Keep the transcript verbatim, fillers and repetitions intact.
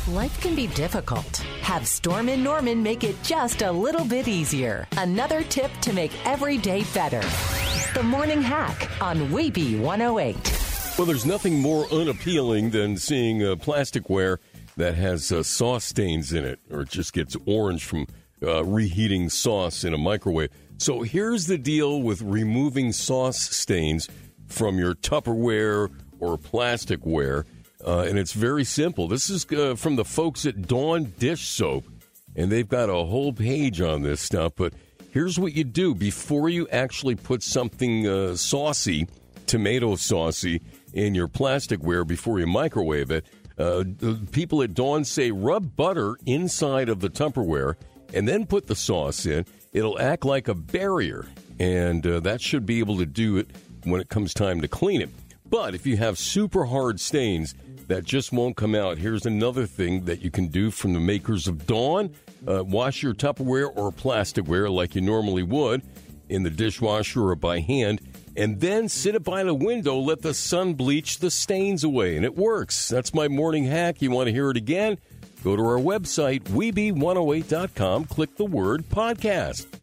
Life can be difficult. Have Storm and Norman make it just a little bit easier. Another tip to make every day better. The Morning Hack on W E B one oh eight. Well, there's nothing more unappealing than seeing uh, plasticware that has uh, sauce stains in it, or it just gets orange from uh, reheating sauce in a microwave. So here's the deal with removing sauce stains from your Tupperware or plasticware. Uh, and it's very simple. This is uh, from the folks at Dawn Dish Soap, and they've got a whole page on this stuff. But here's what you do before you actually put something uh, saucy, tomato saucy, in your plasticware before you microwave it. Uh, the people at Dawn say rub butter inside of the Tupperware and then put the sauce in. It'll act like a barrier, and uh, that should be able to do it when it comes time to clean it. But if you have super hard stains that just won't come out, here's another thing that you can do from the makers of Dawn. Uh, wash your Tupperware or plasticware like you normally would in the dishwasher or by hand, and then sit it by the window, let the sun bleach the stains away, and it works. That's my morning hack. You want to hear it again? Go to our website, W E B one oh eight dot com, click the word podcast.